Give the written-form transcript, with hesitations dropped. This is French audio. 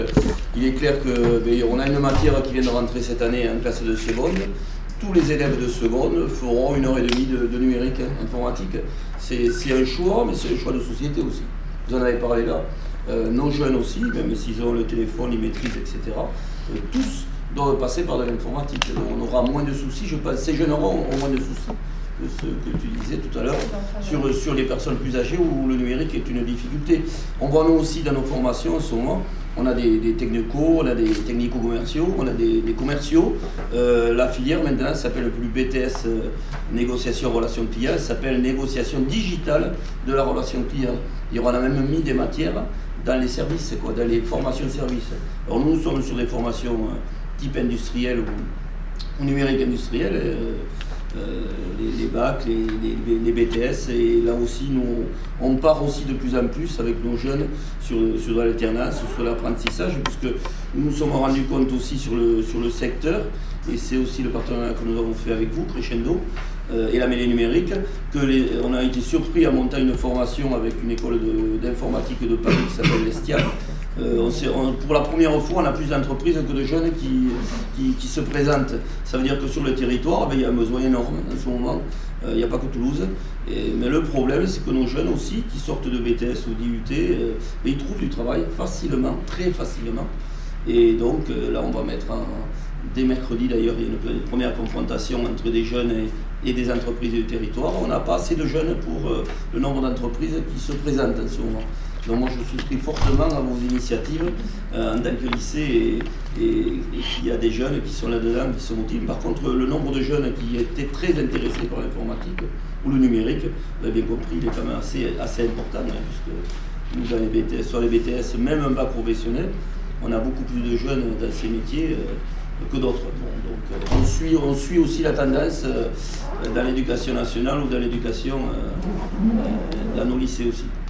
Il est clair qu'on a une matière qui vient de rentrer cette année en classe de seconde. Tous les élèves de seconde feront 1h30 de numérique informatique. C'est un choix, mais c'est un choix de société aussi. Vous en avez parlé là. Nos jeunes aussi, même s'ils ont le téléphone, ils maîtrisent, etc. Tous doivent passer par de l'informatique. On aura moins de soucis, je pense. Ces jeunes auront moins de soucis que ce que tu disais tout à l'heure sur les personnes plus âgées où le numérique est une difficulté. On voit nous aussi dans nos formations en ce moment, on a des technicos, on a des technico-commerciaux, on a des commerciaux. La filière maintenant s'appelle plus BTS négociation relation client, elle s'appelle négociation digitale de la relation client. Il y aura même mis des matières dans les services, dans les formations services. Alors nous sommes sur des formations type industriel ou numérique industriel. Les bacs, les BTS, et là aussi on part aussi de plus en plus avec nos jeunes sur l'alternance, sur l'apprentissage, puisque nous nous sommes rendus compte aussi sur le secteur, et c'est aussi le partenariat que nous avons fait avec vous, Crescendo, et la mêlée numérique, on a été surpris en montant une formation avec une école d'informatique de Paris qui s'appelle l'Estial. Pour la première fois, on a plus d'entreprises que de jeunes qui se présentent. Ça veut dire que sur le territoire, il y a un besoin énorme en ce moment. Il n'y a pas que Toulouse. Mais le problème, c'est que nos jeunes aussi, qui sortent de BTS ou d'IUT, ils trouvent du travail facilement, très facilement. Et donc là, on va mettre dès mercredi d'ailleurs, il y a une première confrontation entre des jeunes et des entreprises du territoire. On n'a pas assez de jeunes pour le nombre d'entreprises qui se présentent en ce moment. Donc moi je souscris fortement à vos initiatives en tant que lycée et il y a des jeunes qui sont là-dedans, qui sont utiles. Par contre, le nombre de jeunes qui étaient très intéressés par l'informatique ou le numérique, vous avez bien compris, il est quand même assez important, puisque nous, dans les BTS, sur les BTS, même un bac professionnel, on a beaucoup plus de jeunes dans ces métiers que d'autres. Donc on suit aussi la tendance dans l'éducation nationale ou dans l'éducation dans nos lycées aussi.